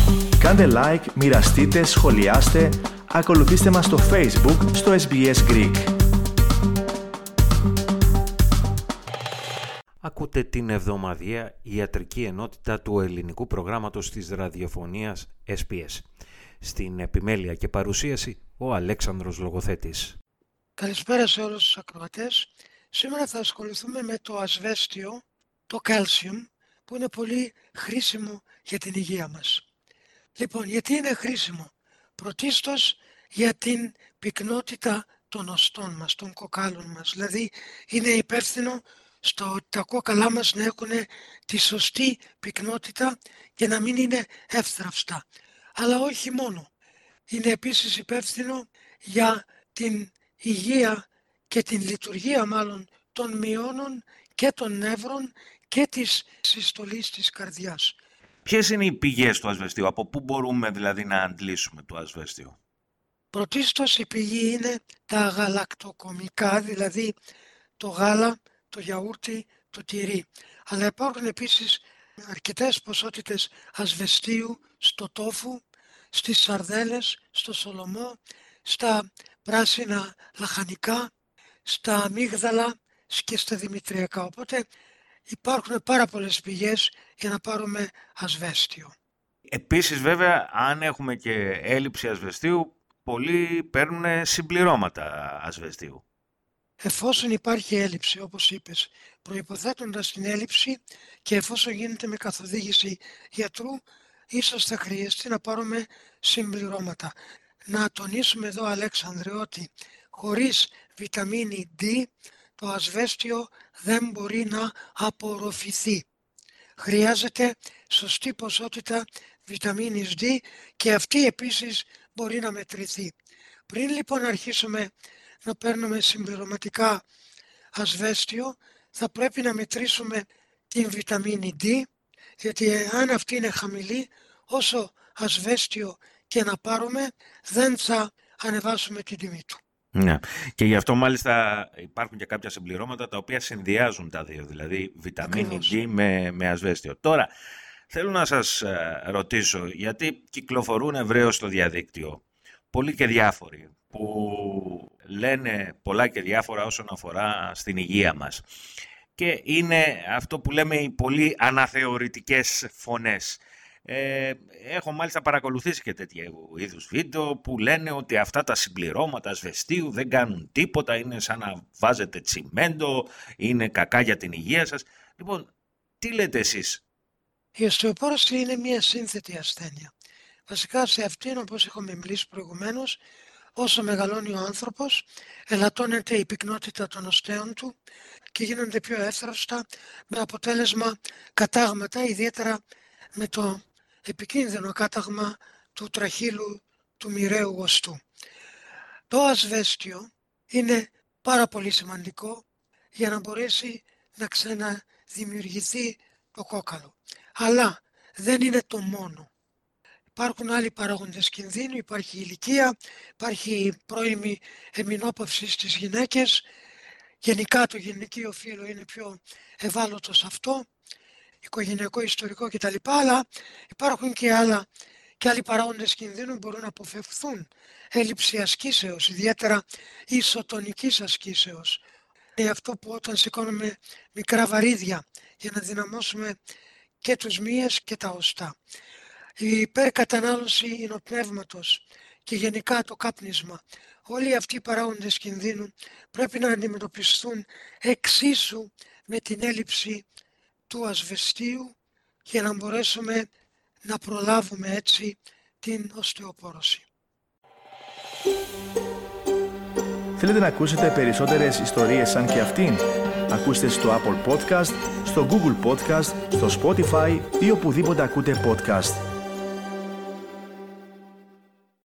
Κάντε like, μοιραστείτε, σχολιάστε, ακολουθήστε μας στο Facebook, στο SBS Greek. Ακούτε την εβδομαδιαία ιατρική ενότητα του ελληνικού προγράμματος της ραδιοφωνίας SBS. Στην επιμέλεια και παρουσίαση ο Αλέξανδρος Λογοθέτης. Καλησπέρα σε όλους τους ακροατές. Σήμερα θα ασχοληθούμε με το ασβέστιο, το calcium, που είναι πολύ χρήσιμο για την υγεία μας. Λοιπόν, γιατί είναι χρήσιμο? Πρωτίστως για την πυκνότητα των οστών μας, των κοκάλων μας. Δηλαδή είναι υπεύθυνο στο ότι τα κόκαλά μας να έχουν τη σωστή πυκνότητα και να μην είναι εύθραυστα. Αλλά όχι μόνο. Είναι επίσης υπεύθυνο για την υγεία και την λειτουργία μάλλον των μειώνων και των νεύρων και της συστολής της καρδιάς. Ποιες είναι οι πηγές του ασβεστίου, από πού μπορούμε δηλαδή να αντλήσουμε το ασβέστιο? Πρωτίστως η πηγή είναι τα γαλακτοκομικά, δηλαδή το γάλα, το γιαούρτι, το τυρί. Αλλά υπάρχουν επίσης αρκετές ποσότητες ασβεστίου στο τόφου, στις σαρδέλες, στο σολομό, στα πράσινα λαχανικά, στα αμύγδαλα και στα δημητριακά. Οπότε υπάρχουν πάρα πολλές πηγές για να πάρουμε ασβέστιο. Επίσης βέβαια, αν έχουμε και έλλειψη ασβεστίου, πολλοί παίρνουν συμπληρώματα ασβεστίου. Εφόσον υπάρχει έλλειψη, όπως είπες, προϋποθέτοντας την έλλειψη και εφόσον γίνεται με καθοδήγηση γιατρού, ίσως θα χρειαστεί να πάρουμε συμπληρώματα. Να τονίσουμε εδώ, Αλέξανδρε, ότι χωρίς βιταμίνη D το ασβέστιο δεν μπορεί να απορροφηθεί. Χρειάζεται σωστή ποσότητα βιταμίνης D και αυτή επίσης μπορεί να μετρηθεί. Πριν λοιπόν αρχίσουμε να παίρνουμε συμπληρωματικά ασβέστιο, θα πρέπει να μετρήσουμε την βιταμίνη D, γιατί αν αυτή είναι χαμηλή, όσο ασβέστιο και να πάρουμε, δεν θα ανεβάσουμε την τιμή του. Ναι. Και γι' αυτό μάλιστα υπάρχουν και κάποια συμπληρώματα τα οποία συνδυάζουν τα δύο, δηλαδή βιταμίνη D με ασβέστιο. Τώρα, θέλω να σας ρωτήσω, γιατί κυκλοφορούν ευρέως στο διαδίκτυο πολλοί και διάφοροι που λένε πολλά και διάφορα όσον αφορά στην υγεία μας. Και είναι αυτό που λέμε οι πολύ αναθεωρητικές φωνές. Έχω μάλιστα παρακολουθήσει και τέτοιου είδους βίντεο που λένε ότι αυτά τα συμπληρώματα ασβεστίου δεν κάνουν τίποτα, είναι σαν να βάζετε τσιμέντο, είναι κακά για την υγεία σας. Λοιπόν, τι λέτε εσείς? Η οστεοπόρωση είναι μια σύνθετη ασθένεια. Βασικά σε αυτήν, όπως έχουμε μιλήσει προηγουμένως, όσο μεγαλώνει ο άνθρωπος, ελαττώνεται η πυκνότητα των οστέων του και γίνονται πιο εύθραυστα, με αποτέλεσμα κατάγματα, ιδιαίτερα με το επικίνδυνο κάταγμα του τραχύλου του μοιραίου οστού. Το ασβέστιο είναι πάρα πολύ σημαντικό για να μπορέσει να ξαναδημιουργηθεί το κόκαλο. Αλλά δεν είναι το μόνο. Υπάρχουν άλλοι παράγοντες κινδύνου, υπάρχει η ηλικία, υπάρχει η πρώιμη εμεινόπαυση στις γυναίκες. Γενικά το γυναικείο φύλο είναι πιο ευάλωτο σε αυτό, οικογενειακό, ιστορικό κτλ. Αλλά υπάρχουν και άλλοι παράγοντες κινδύνου που μπορούν να αποφευχθούν. Έλλειψη ασκήσεως, ιδιαίτερα ισοτονικής ασκήσεως. Είναι αυτό που όταν σηκώνουμε μικρά βαρύδια για να δυναμώσουμε και τους μύες και τα οστά. Η υπερκατανάλωση υνοπνεύματος και γενικά το κάπνισμα. Όλοι αυτοί οι παράγοντες κινδύνου πρέπει να αντιμετωπιστούν εξίσου με την έλλειψη του ασβεστίου για να μπορέσουμε να προλάβουμε έτσι την οστεοπόρωση. Θέλετε να ακούσετε περισσότερες ιστορίες σαν και αυτήν? Ακούστε στο Apple Podcast, στο Google Podcast, στο Spotify ή οπουδήποτε ακούτε podcast.